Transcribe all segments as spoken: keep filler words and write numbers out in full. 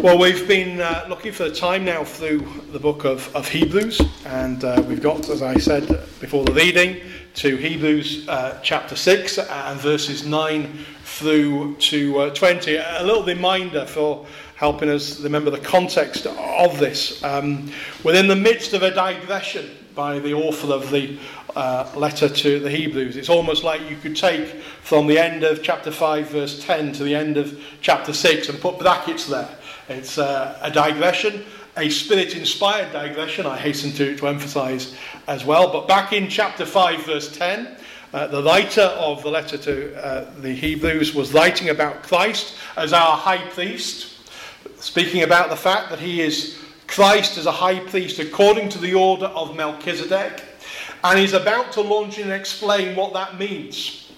Well, we've been uh, looking for the time now through the book of, of Hebrews, and uh, we've got, as I said before the reading, to Hebrews uh, chapter six and verses nine through to uh, twenty. A little reminder for helping us remember the context of this. Um, we're in the midst of a digression by the author of the uh, letter to the Hebrews. It's almost like you could take from the end of chapter five verse ten to the end of chapter six and put brackets there. It's uh, a digression, a spirit-inspired digression, I hasten to, to emphasise as well. But back in chapter five verse ten, uh, the writer of the letter to uh, the Hebrews was writing about Christ as our high priest, speaking about the fact that he is Christ as a high priest according to the order of Melchizedek, and he's about to launch in and explain what that means.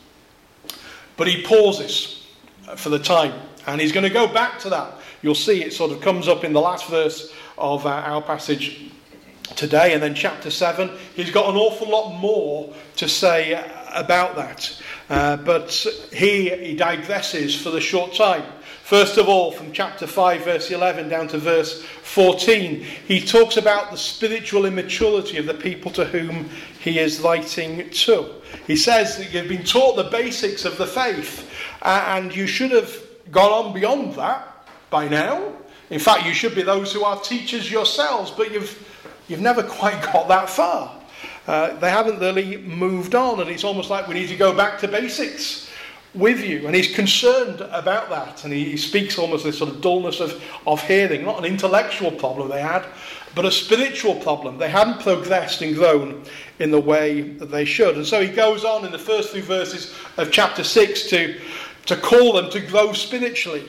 But he pauses for the time, and he's going to go back to that. You'll see it sort of comes up in the last verse of our, our passage today, and then chapter seven. He's got an awful lot more to say about that, uh, but he, he digresses for the short time. First of all, from chapter five, verse eleven, down to verse fourteen, he talks about the spiritual immaturity of the people to whom he is writing to. He says that you've been taught the basics of the faith, uh, and you should have gone on beyond that by now. In fact, you should be those who are teachers yourselves, but you've you've never quite got that far. Uh, they haven't really moved on, and it's almost like we need to go back to basics with you. And he's concerned about that, and he, he speaks almost this sort of dullness of, of hearing, not an intellectual problem they had, but a spiritual problem. They hadn't progressed and grown in the way that they should. And so he goes on in the first three verses of chapter six to, to call them to grow spiritually.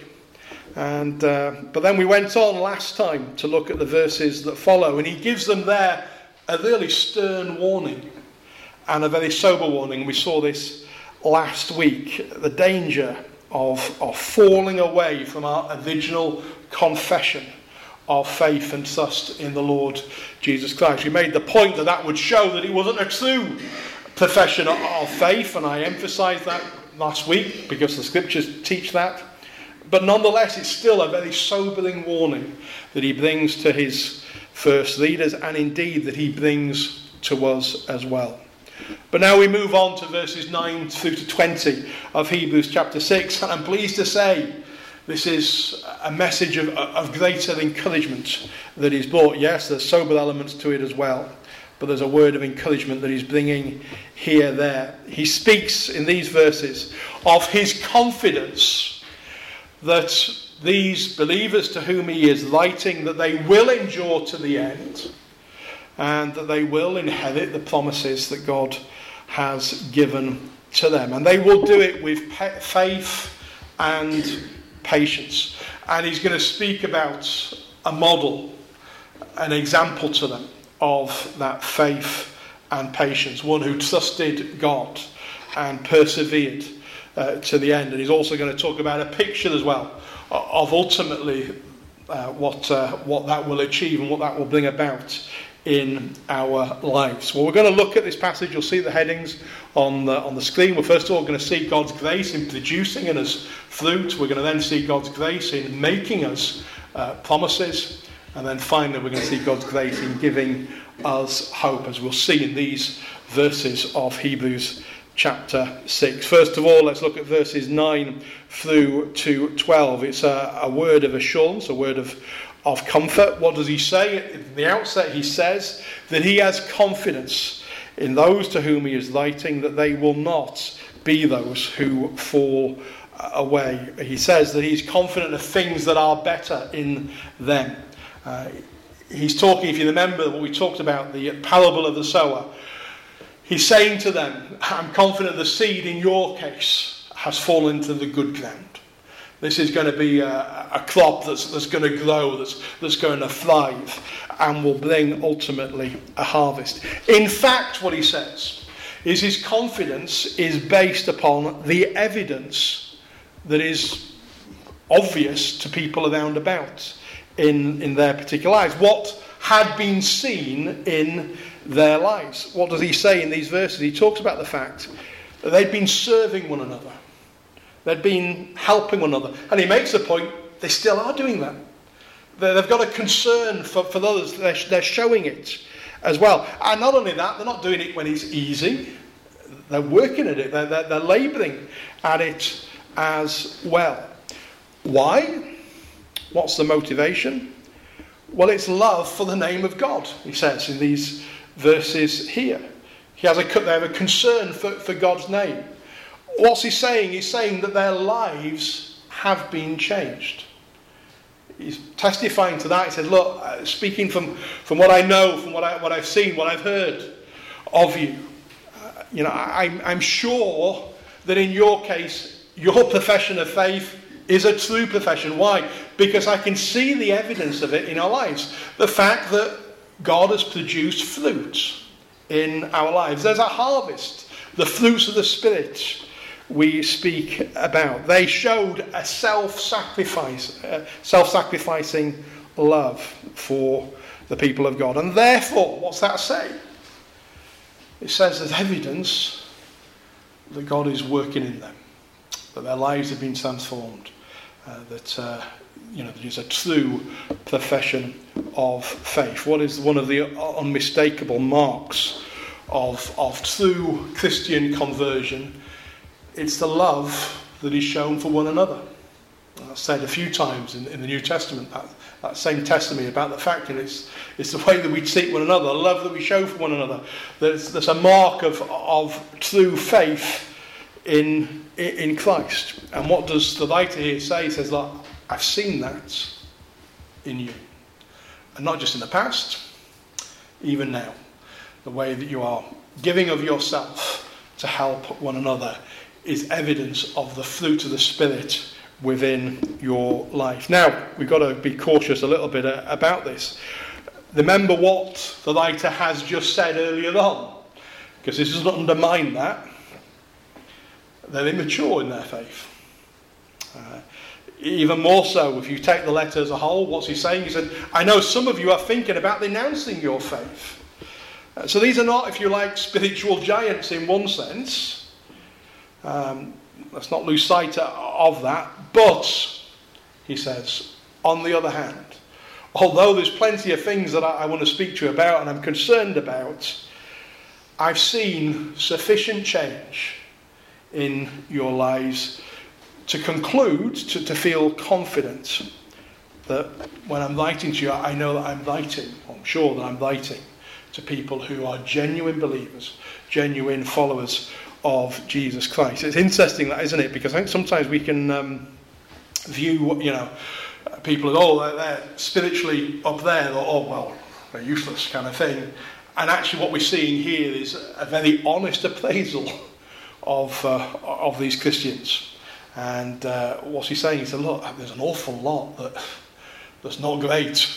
And uh, but then we went on last time to look at the verses that follow, and he gives them there a really stern warning and a very sober warning. We saw this last week, the danger of, of falling away from our original confession of faith and trust in the Lord Jesus Christ. We made the point that that would show that it wasn't a true profession of faith, and I emphasised that last week because the scriptures teach that. But nonetheless, it's still a very sobering warning that he brings to his first readers, and indeed that he brings to us as well. But now we move on to verses nine through to twenty of Hebrews chapter six, and I'm pleased to say this is a message of, of greater encouragement that he's brought. Yes, there's sober elements to it as well, but there's a word of encouragement that he's bringing here, there. He speaks in these verses of his confidence that these believers to whom he is writing, that they will endure to the end, and that they will inherit the promises that God has given to them. And they will do it with faith and patience. And he's going to speak about a model, an example to them of that faith and patience, one who trusted God and persevered Uh, to the end. And he's also going to talk about a picture as well of ultimately uh, what uh, what that will achieve and what that will bring about in our lives. Well, we're going to look at this passage. You'll see the headings on the, on the screen. We're first of all going to see God's grace in producing in us fruit. We're going to then see God's grace in making us uh, promises. And then finally we're going to see God's grace in giving us hope, as we'll see in these verses of Hebrews chapter six. First of all, let's look at verses nine through to twelve. It's a, a word of assurance, a word of, of comfort. What does he say? At the outset, he says that he has confidence in those to whom he is writing, that they will not be those who fall away. He says that he's confident of things that are better in them. Uh, he's talking, if you remember what we talked about, the parable of the sower. He's saying to them, I'm confident the seed in your case has fallen into the good ground. This is going to be a, a crop that's, that's going to grow, that's, that's going to thrive, and will bring ultimately a harvest. In fact, what he says is his confidence is based upon the evidence that is obvious to people around about in, in their particular lives. What had been seen in their lives. What does he say in these verses? He talks about the fact that they'd been serving one another. They'd been helping one another. And he makes the point, they still are doing that. They've got a concern for, for others. They're, they're showing it as well. And not only that, they're not doing it when it's easy. They're working at it. They're, they're, they're labouring at it as well. Why? What's the motivation? Well, it's love for the name of God, he says in these verses here. He has a, they have a concern for, for God's name. What's he saying? He's saying that their lives have been changed. He's testifying to that. He said, look, uh, speaking from, from what I know, from what, I, what I've seen, what I've heard of you, uh, you know, I, I'm sure that in your case, your profession of faith is a true profession. Why? Because I can see the evidence of it in our lives. The fact that God has produced fruit in our lives. There's a harvest, the fruits of the Spirit we speak about. They showed a self-sacrifice, uh, self-sacrificing love for the people of God. And therefore, what's that say? It says there's evidence that God is working in them, that their lives have been transformed, uh, that uh, you know there is a true profession of faith. What is one of the unmistakable marks of of true Christian conversion? It's the love that is shown for one another. I've said a few times in, in the New Testament, that, that same testimony about the fact that it's, it's the way that we treat one another, the love that we show for one another. There's, there's a mark of, of true faith in, in Christ. And what does the writer here say? He says, look, I've seen that in you. And not just in the past, even now. The way that you are giving of yourself to help one another is evidence of the fruit of the Spirit within your life. Now, we've got to be cautious a little bit about this. Remember what the writer has just said earlier on, because this doesn't undermine that. They're immature in their faith. Uh, even more so, if you take the letter as a whole, what's he saying? He said, I know some of you are thinking about renouncing your faith. Uh, so these are not, if you like, spiritual giants in one sense. Um, let's not lose sight of that. But, he says, on the other hand, although there's plenty of things that I, I want to speak to you about and I'm concerned about, I've seen sufficient change in your lives to conclude, to, to feel confident that when I'm writing to you, I know that I'm writing, I'm sure that I'm writing to people who are genuine believers, genuine followers of Jesus Christ. It's interesting, that, isn't it? Because I think sometimes we can um, view, you know, people as, oh, they're, they're spiritually up there, or, oh, well, they're useless kind of thing. And actually what we're seeing here is a very honest appraisal of uh, of these Christians. And uh, what's he saying? He said, look, there's an awful lot that that's not great.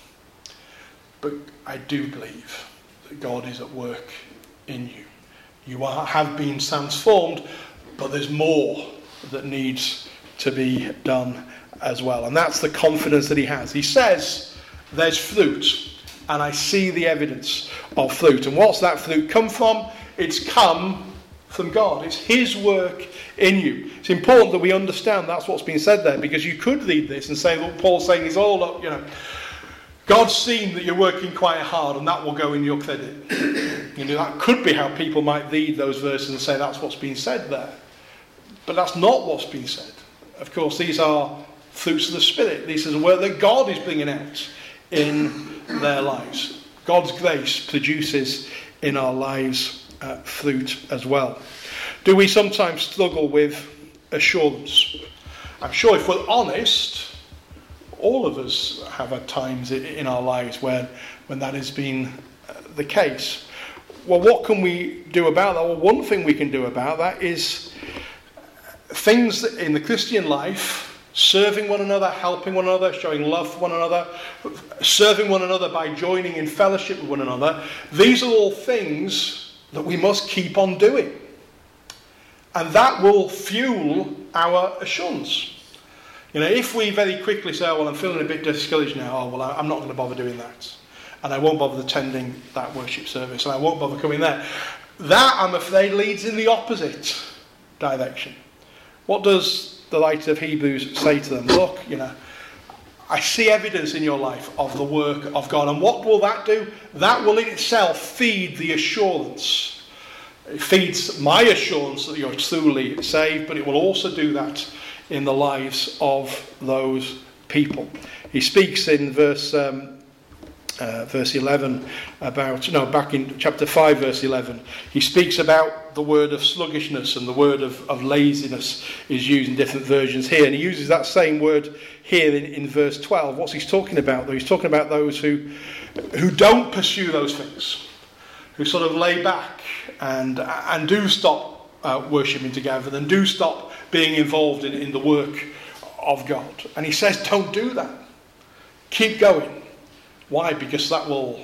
But I do believe that God is at work in you. You are, have been transformed, but there's more that needs to be done as well. And that's the confidence that he has. He says, there's fruit, and I see the evidence of fruit. And what's that fruit come from? It's come from God. It's his work in you. It's important that we understand that's what's been said there, because you could read this and say, what Paul's saying is, oh, look, you know, God's seen that you're working quite hard, and that will go in your credit. You know, that could be how people might read those verses and say that's what's been said there. But that's not what's been said. Of course, these are fruits of the Spirit. This is the work that God is bringing out in their lives. God's grace produces in our lives uh, fruit as well. Do we sometimes struggle with assurance? I'm sure if we're honest, all of us have had times in our lives when, when that has been the case. Well, what can we do about that? Well, one thing we can do about that is things in the Christian life, serving one another, helping one another, showing love for one another, serving one another by joining in fellowship with one another. These are all things that we must keep on doing. And that will fuel our assurance. You know, if we very quickly say, oh, well, I'm feeling a bit discouraged now, oh, well, I'm not going to bother doing that. And I won't bother attending that worship service, and I won't bother coming there. That, I'm afraid, leads in the opposite direction. What does the writer of Hebrews say to them? Look, you know, I see evidence in your life of the work of God. And what will that do? That will in itself feed the assurance. It feeds my assurance that you're truly saved, but it will also do that in the lives of those people. He speaks in verse um, uh, verse eleven about, no, back in chapter five, verse eleven, he speaks about the word of sluggishness, and the word of, of laziness is used in different versions here. And he uses that same word here in, in verse twelve. What's he talking about, though? He's talking about those who who don't pursue those things, who sort of lay back and and do stop uh, worshipping together, and do stop being involved in, in the work of God. And he says, don't do that. Keep going. Why? Because that will,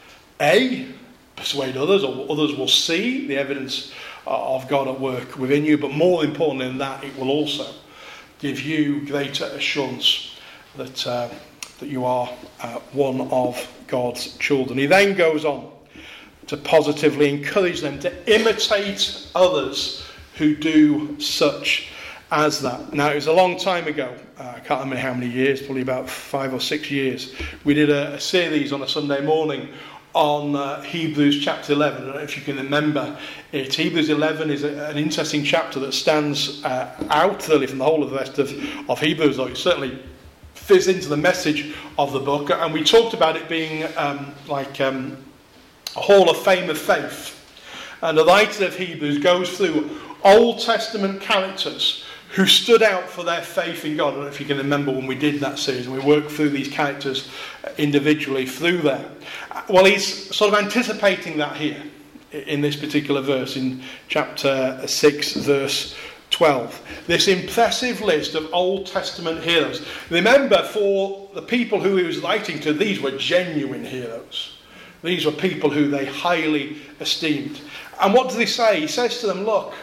A, persuade others, or others will see the evidence of God at work within you, but more importantly than that, it will also give you greater assurance that uh, that you are uh, one of God's children. He then goes on to positively encourage them to imitate others who do such as that. Now, it was a long time ago. Uh, I can't remember how many years, probably about five or six years. We did a, a series on a Sunday morning on uh, Hebrews chapter eleven. I don't know if you can remember it. Hebrews eleven is a, an interesting chapter that stands uh, out really from the whole of the rest of, of Hebrews, though it certainly fits into the message of the book. And we talked about it being um, like um, a hall of fame of faith. And the writer of Hebrews goes through Old Testament characters who stood out for their faith in God. I don't know if you can remember when we did that series, and we worked through these characters individually through there. Well, he's sort of anticipating that here in this particular verse, in chapter six, verse twelve. This impressive list of Old Testament heroes. Remember, for the people who he was writing to, these were genuine heroes. These were people who they highly esteemed. And what does he say? He says to them, look,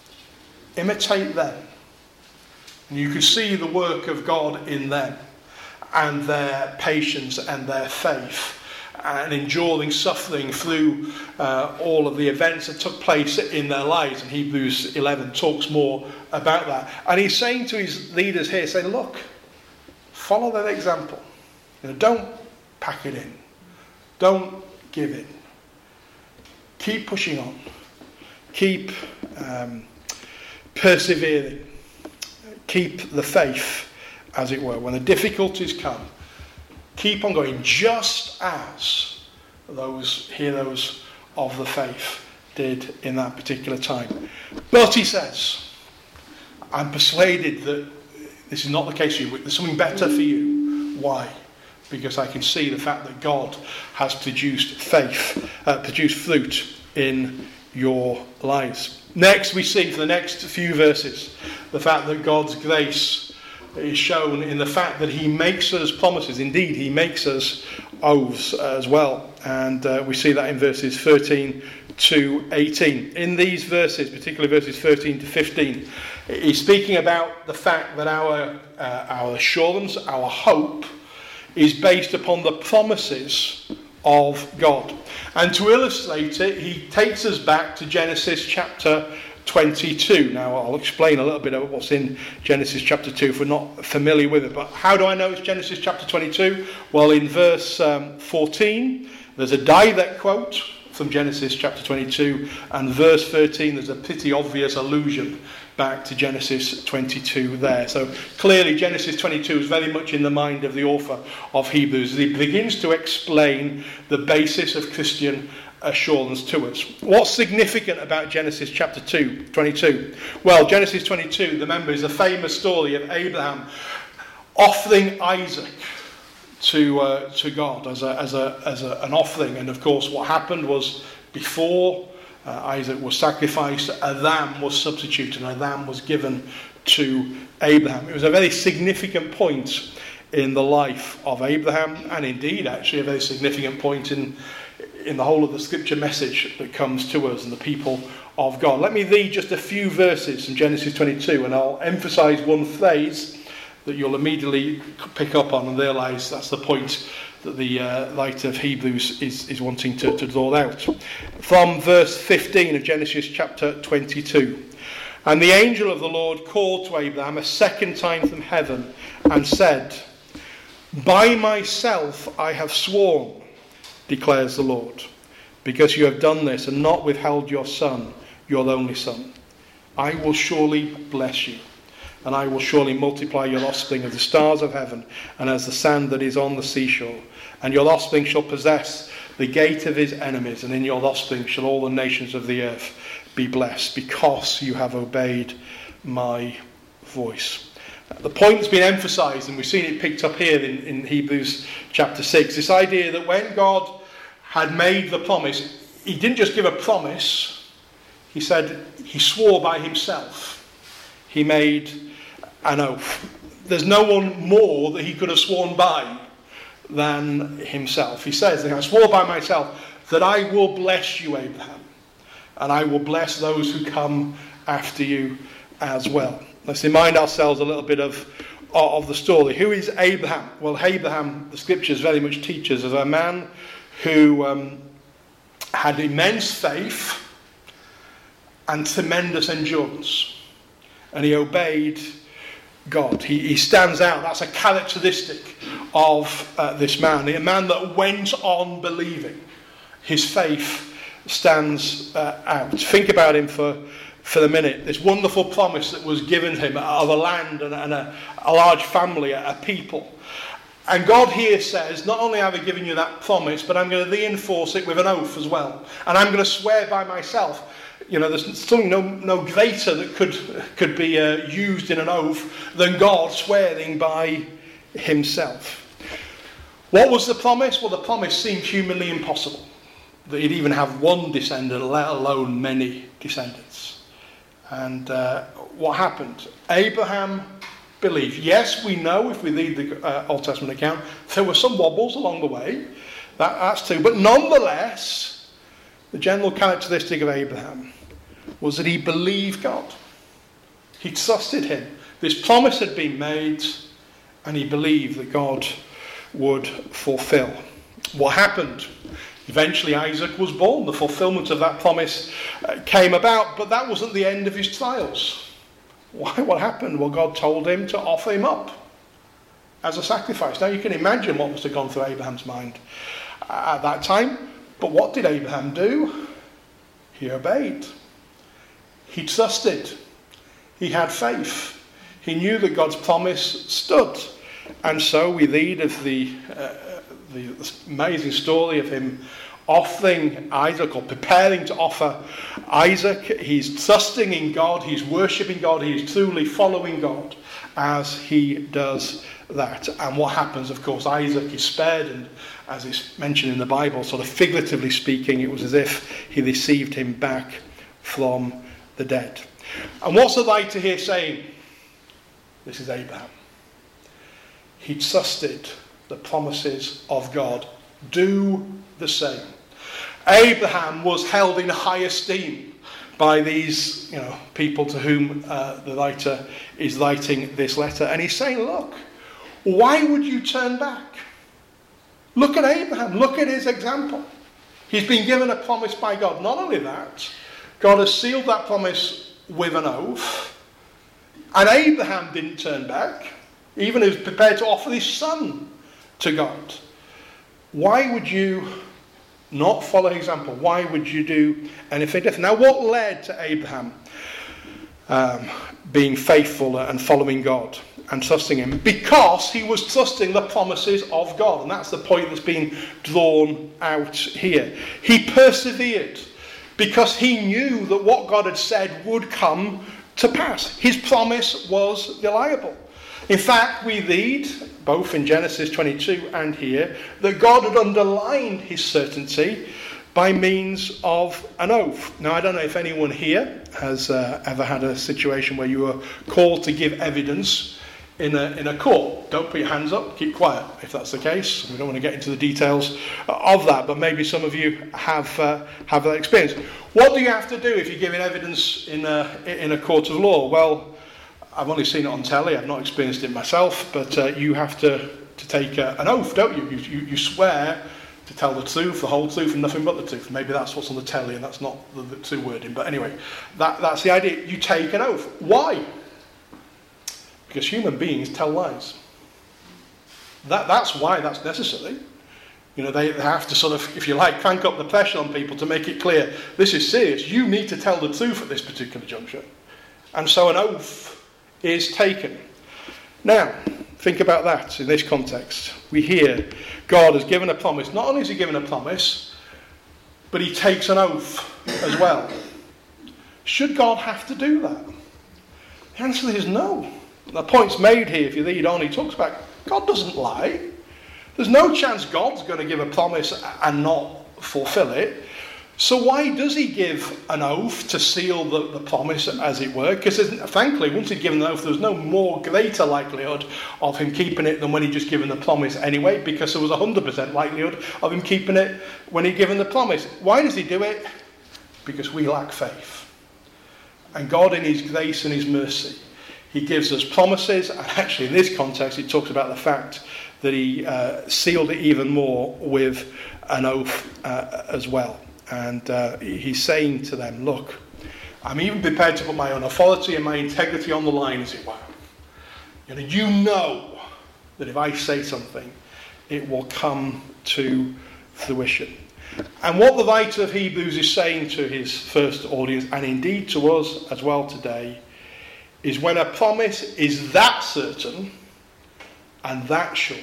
imitate them. And you can see the work of God in them, and their patience and their faith, and enduring suffering through uh, all of the events that took place in their lives. And Hebrews eleven talks more about that. And he's saying to his leaders here, saying, look, follow that example. You know, don't pack it in. Don't give in. Keep pushing on. Keep um, persevering. Keep the faith, as it were. When the difficulties come, keep on going, just as those heroes of the faith did in that particular time. But he says, I'm persuaded that this is not the case for you. There's something better for you. Why? Because I can see the fact that God has produced faith, uh, produced fruit in your lives. Next, we see for the next few verses the fact that God's grace is shown in the fact that he makes us promises. Indeed, he makes us oaths as well. And uh, we see that in verses thirteen to eighteen. In these verses, particularly verses thirteen to fifteen, he's speaking about the fact that our, uh, our assurance, our hope, is based upon the promises of God. And to illustrate it, he takes us back to Genesis chapter twenty-two. Now, I'll explain a little bit of what's in Genesis chapter two if we're not familiar with it. But how do I know it's Genesis chapter twenty-two? Well, in verse um, fourteen, there's a direct quote from Genesis chapter twenty-two, and verse thirteen, there's a pretty obvious allusion back to Genesis twenty-two there. So clearly Genesis twenty-two is very much in the mind of the author of Hebrews as he begins to explain the basis of Christian assurance to us. What's significant about Genesis chapter two, twenty-two? Well, Genesis twenty-two, remember, is a famous story of Abraham offering Isaac to uh, to God as a as a as a, an offering. And of course, what happened was, before Uh, Isaac was sacrificed, a lamb was substituted, and a lamb was given to Abraham. It was a very significant point in the life of Abraham, and indeed actually a very significant point in, in the whole of the scripture message that comes to us and the people of God. Let me read just a few verses from Genesis twenty-two, and I'll emphasize one phrase that you'll immediately pick up on and realise that's the point that the uh, writer of Hebrews is, is wanting to, to draw out. From verse fifteen of Genesis chapter twenty-two. And the angel of the Lord called to Abraham a second time from heaven and said, By myself I have sworn, declares the Lord, because you have done this and not withheld your son, your only son. I will surely bless you, and I will surely multiply your offspring as the stars of heaven and as the sand that is on the seashore. And your offspring shall possess the gate of his enemies, and in your offspring shall all the nations of the earth be blessed, because you have obeyed my voice. The point that's been emphasised, and we've seen it picked up here in, in Hebrews chapter six, this idea that when God had made the promise, he didn't just give a promise, he said he swore by himself. He made an oath. There's no one more that he could have sworn by than himself. He says, I swore by myself that I will bless you, Abraham, and I will bless those who come after you as well. Let's remind ourselves a little bit of, of the story. Who is Abraham? Well, Abraham, the scriptures very much teach us, is a man who um, had immense faith and tremendous endurance. And he obeyed God. He, he stands out. That's a characteristic of uh, this man. A man that went on believing. His faith stands uh, out. Think about him for for a minute. This wonderful promise that was given him of a land and, and a, a large family, a, a people. And God here says, not only have I given you that promise, but I'm going to reinforce it with an oath as well. And I'm going to swear by myself. You know, there's something no, no greater that could, could be uh, used in an oath than God swearing by himself. What was the promise? Well, the promise seemed humanly impossible. That he'd even have one descendant, let alone many descendants. And uh, what happened? Abraham believed. Yes, we know if we read the uh, Old Testament account, there were some wobbles along the way. That, that's true. But nonetheless, the general characteristic of Abraham was that he believed God. He trusted him. This promise had been made, and he believed that God would fulfill. What happened? Eventually Isaac was born. The fulfillment of that promise uh, came about, but that wasn't the end of his trials. Why? What happened? Well, God told him to offer him up as a sacrifice. Now you can imagine what must have gone through Abraham's mind at that time. But what did Abraham do? He obeyed. He trusted. He had faith. He knew that God's promise stood. And so we read of the uh, the amazing story of him offering Isaac, or preparing to offer Isaac. He's trusting in God, he's worshipping God, he's truly following God as he does that. And what happens, of course, Isaac is spared, and as is mentioned in the Bible, sort of figuratively speaking, it was as if he received him back from the dead. And what's the writer here saying? This is Abraham. He trusted the promises of God. Do the same. Abraham was held in high esteem by these, you know, people to whom uh, the writer is writing this letter. And he's saying, look, why would you turn back? Look at Abraham. Look at his example. He's been given a promise by God. Not only that, God has sealed that promise with an oath. And Abraham didn't turn back. Even he was prepared to offer his son to God. Why would you not follow example? Why would you do anything different? Now, what led to Abraham um, being faithful and following God and trusting him? Because he was trusting the promises of God. And that's the point that's been drawn out here. He persevered because he knew that what God had said would come to pass. His promise was reliable. In fact, we read, both in Genesis twenty-two and here, that God had underlined his certainty by means of an oath. Now, I don't know if anyone here has uh, ever had a situation where you were called to give evidence in a, in a court. Don't put your hands up, keep quiet if that's the case. We don't want to get into the details of that, but maybe some of you have uh, have that experience. What do you have to do if you're giving evidence in a, in a court of law? Well, I've only seen it on telly, I've not experienced it myself, but uh, you have to, to take a, an oath, don't you? You, you? you swear to tell the truth, the whole truth, and nothing but the truth. Maybe that's what's on the telly, and that's not the, the true wording. But anyway, that, that's the idea. You take an oath. Why? Because human beings tell lies. That, that's why that's necessary. You know, they, they have to sort of, if you like, crank up the pressure on people to make it clear, this is serious. You need to tell the truth at this particular juncture. And so an oath is taken. Now, think about that in this context. We hear God has given a promise. Not only has he given a promise, but he takes an oath as well. Should God have to do that? The answer is no. The point's made here, if you read on, he talks about God doesn't lie. There's no chance God's going to give a promise and not fulfill it. So why does he give an oath to seal the, the promise, as it were? Because frankly, once he'd given an oath, there's no more greater likelihood of him keeping it than when he'd just given the promise anyway, because there was a one hundred percent likelihood of him keeping it when he'd given the promise. Why does he do it? Because we lack faith. And God, in his grace and his mercy, he gives us promises, and actually in this context it talks about the fact that he uh, sealed it even more with an oath uh, as well. And uh, he's saying to them, look, I'm even prepared to put my own authority and my integrity on the line, as it were. You know, you know that if I say something, it will come to fruition. And what the writer of Hebrews is saying to his first audience, and indeed to us as well today, is when a promise is that certain and that sure,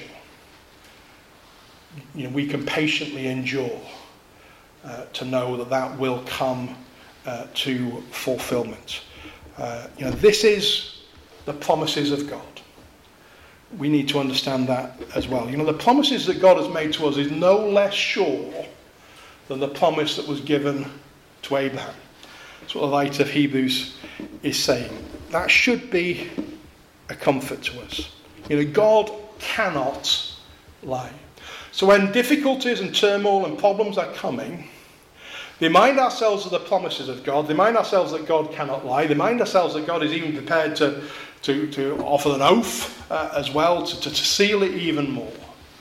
you know, we can patiently endure uh, to know that that will come uh, to fulfillment. Uh, you know, this is the promises of God. We need to understand that as well. You know, the promises that God has made to us is no less sure than the promise that was given to Abraham. That's what the writer of Hebrews is saying. That should be a comfort to us. You know, God cannot lie. So when difficulties and turmoil and problems are coming, remind ourselves of the promises of God. Remind ourselves that God cannot lie. Remind ourselves that God is even prepared to, to, to offer an oath uh, as well, to, to, to seal it even more.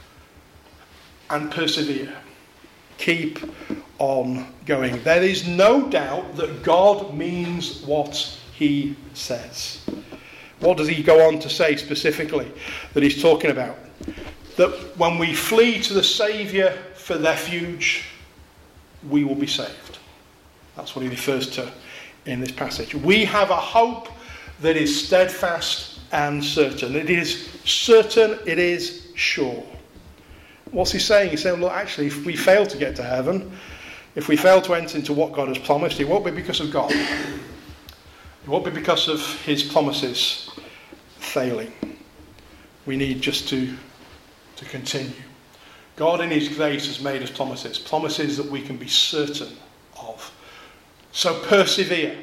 And persevere. Keep on going. There is no doubt that God means what he says. What does he go on to say specifically that he's talking about? That when we flee to the Saviour for refuge, we will be saved. That's what he refers to in this passage. We have a hope that is steadfast and certain. It is certain, it is sure. What's he saying? He's saying, look, actually, if we fail to get to heaven, if we fail to enter into what God has promised, it won't be because of God. It won't be because of his promises failing. We need just to, to continue. God in his grace has made us promises, promises that we can be certain of. So persevere.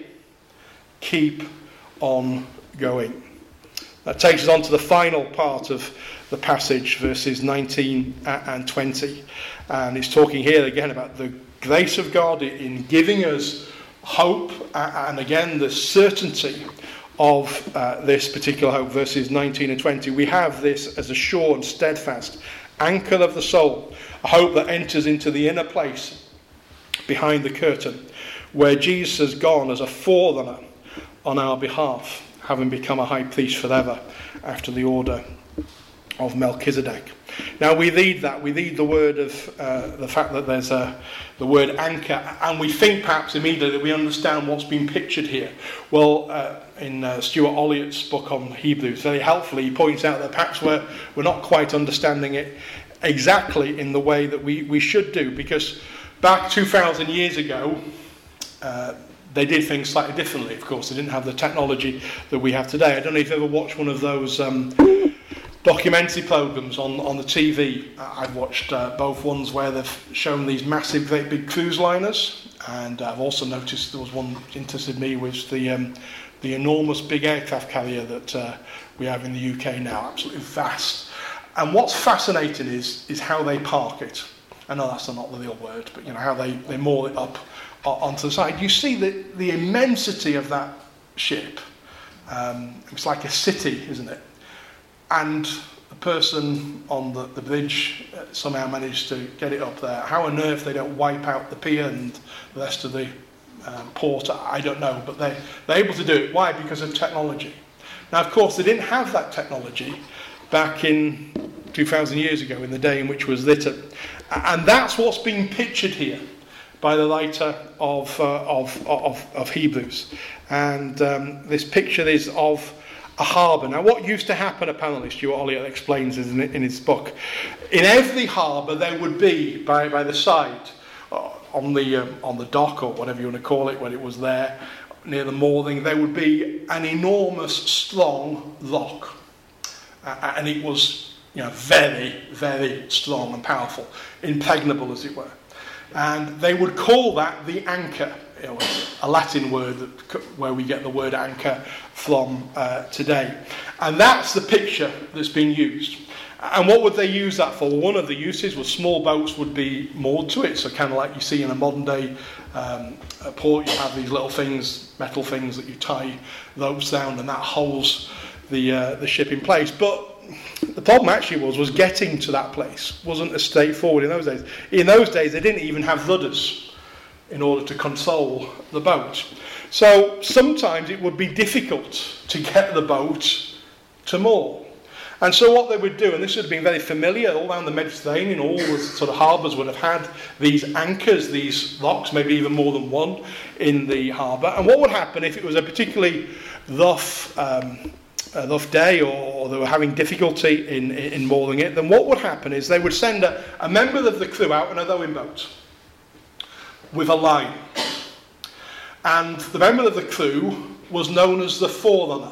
Keep on going. That takes us on to the final part of the passage, verses nineteen and twenty. And he's talking here again about the grace of God in giving us hope, and again the certainty of uh, this particular hope, verses nineteen and twenty. We have this as a sure and steadfast anchor of the soul, a hope that enters into the inner place behind the curtain, where Jesus has gone as a forerunner on our behalf, having become a high priest forever after the order of Melchizedek. Now we read that, we read the word of uh, the fact that there's a, the word anchor, and we think perhaps immediately that we understand what's been pictured here. Well, uh, in uh, Stuart Olyot's book on Hebrews, very helpfully, he points out that perhaps we're, we're not quite understanding it exactly in the way that we, we should do, because back two thousand years ago, uh, they did things slightly differently, of course. They didn't have the technology that we have today. I don't know if you've ever watched one of those um, documentary programmes on, on the T V. I've watched uh, both ones where they've shown these massive, very big cruise liners, and I've also noticed there was one that interested me, was the um, the enormous big aircraft carrier that uh, we have in the U K now, absolutely vast. And what's fascinating is is how they park it. I know that's not the real word, but you know how they, they moor it up onto the side. You see the, the immensity of that ship. Um, it's like a city, isn't it? And the person on the, the bridge somehow managed to get it up there. How on earth they don't wipe out the pier and the rest of the um, port, I don't know. But they, they're able to do it. Why? Because of technology. Now, of course, they didn't have that technology back in two thousand years ago in the day in which it was written. And that's what's being pictured here by the writer of, uh, of, of, of Hebrews. And um, this picture is of a harbour. Now, what used to happen, apparently, Stuart Olliott explains in, in his book, in every harbour there would be, by, by the side, uh, on the um, on the dock, or whatever you want to call it, when it was there, near the mooring, there would be an enormous, strong lock. Uh, and it was, you know, very, very strong and powerful, impregnable, as it were. And they would call that the anchor. You know, a Latin word that, where we get the word anchor from uh, today. And that's the picture that's being used. And what would they use that for? One of the uses was small boats would be moored to it, so kind of like you see in a modern day um, port, you have these little things, metal things that you tie ropes down, and that holds the uh, the ship in place. But the problem actually was was getting to that place wasn't as straightforward in those days. In those days, they didn't even have rudders in order to control the boat. So sometimes it would be difficult to get the boat to moor. And so what they would do, and this would have been very familiar all around the Mediterranean, all the sort of harbours would have had these anchors, these locks, maybe even more than one in the harbour. And what would happen if it was a particularly rough, um, a rough day, or, or they were having difficulty in, in mooring it, then what would happen is they would send a, a member of the crew out in a rowing boat with a line. And the member of the crew was known as the forerunner.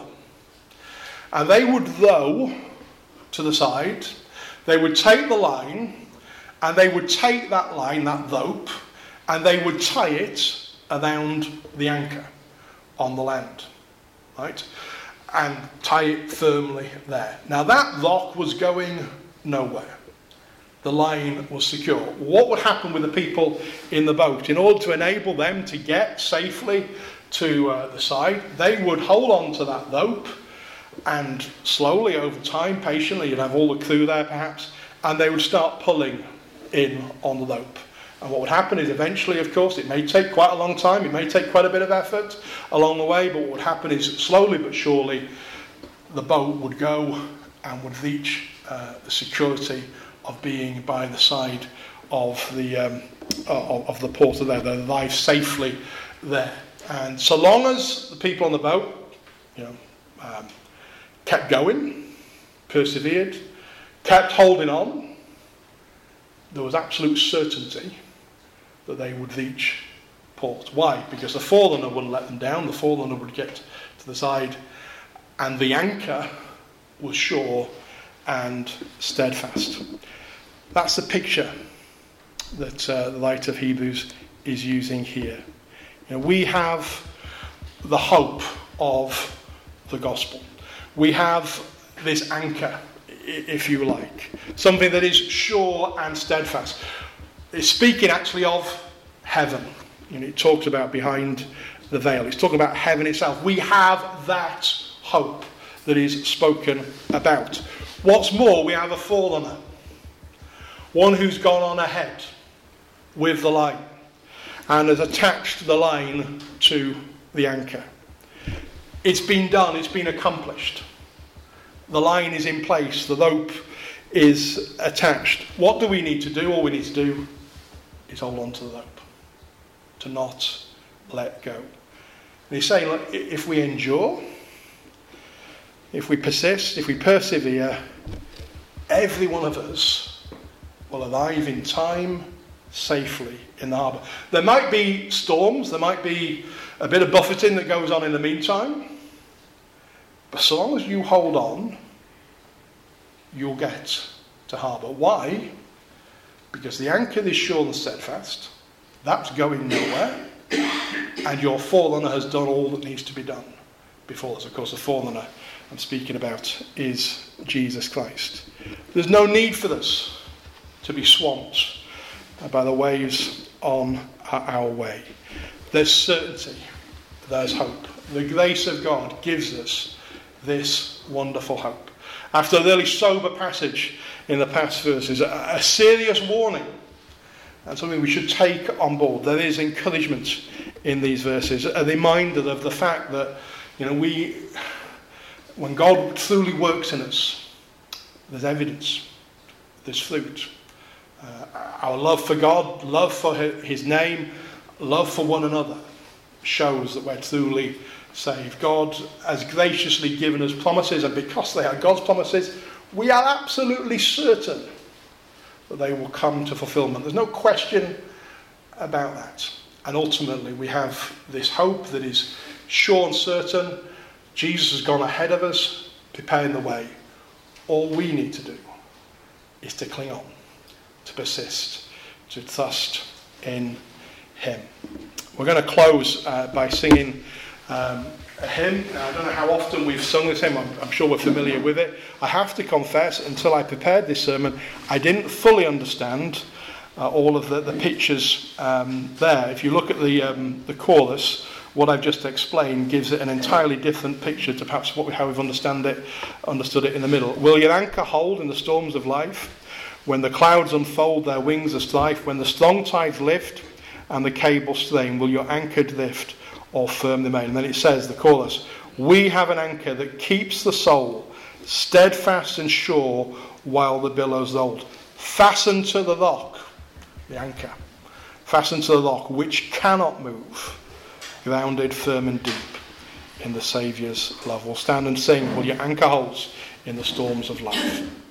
And they would row to the side, they would take the line, and they would take that line, that rope, and they would tie it around the anchor on the land, right? And tie it firmly there. Now that rock was going nowhere. The line was secure. What would happen with the people in the boat? In order to enable them to get safely to uh, the side, they would hold on to that rope, and slowly, over time, patiently, you'd have all the crew there perhaps, and they would start pulling in on the rope. And what would happen is eventually, of course, it may take quite a long time, it may take quite a bit of effort along the way, but what would happen is slowly but surely the boat would go and would reach uh, the security of being by the side of the um, of, of the porter there. They arrive safely there. And so long as the people on the boat, you know, um, kept going, persevered, kept holding on, there was absolute certainty that they would reach port. Why? Because the forerunner wouldn't let them down, the forerunner would get to the side, and the anchor was sure and steadfast. That's the picture that uh, the writer of Hebrews is using here. You know, we have the hope of the gospel. We have this anchor, if you like, something that is sure and steadfast. It's speaking actually of heaven. You know, it talks about behind the veil. It's talking about heaven itself. We have that hope that is spoken about. What's more, we have a forerunner, one who's gone on ahead with the line and has attached the line to the anchor. It's been done, it's been accomplished. The line is in place, the rope is attached. What do we need to do? All we need to do is hold on to the rope, to not let go. And he's saying, look, if we endure, if we persist, if we persevere, every one of us will arrive in time safely in the harbour. There might be storms, there might be a bit of buffeting that goes on in the meantime, but so long as you hold on, you'll get to harbour. Why? Because the anchor is sure and steadfast, that's going nowhere, and your forerunner has done all that needs to be done before us. Of course, the forerunner I'm speaking about is Jesus Christ. There's no need for us to be swamped by the waves on our way. There's certainty, there's hope. The grace of God gives us this wonderful hope. After a really sober passage in the past verses, a, a serious warning and something we should take on board. There is encouragement in these verses, a reminder of the fact that, you know, we, when God truly works in us, there's evidence this fruit. Uh, our love for God, love for his name, love for one another shows that we're truly saved. God has graciously given us promises, and because they are God's promises, we are absolutely certain that they will come to fulfillment. There's no question about that. And ultimately we have this hope that is sure and certain. Jesus has gone ahead of us, preparing the way. All we need to do is to cling on, to persist, to trust in him. We're going to close uh, by singing um, a hymn. Now, I don't know how often we've sung this hymn. I'm, I'm sure we're familiar with it. I have to confess, until I prepared this sermon, I didn't fully understand uh, all of the, the pictures um, there. If you look at the um, the chorus, what I've just explained gives it an entirely different picture to perhaps what we, how we've understand it, understood it in the middle. Will your anchor hold in the storms of life? When the clouds unfold their wings of strife, when the strong tides lift and the cable strain, will your anchor lift or firm remain? And then it says, the chorus, we have an anchor that keeps the soul steadfast and sure while the billows roll. Fastened to the rock, the anchor, fastened to the rock which cannot move, grounded firm and deep in the Saviour's love. We'll stand and sing, will your anchor holds in the storms of life.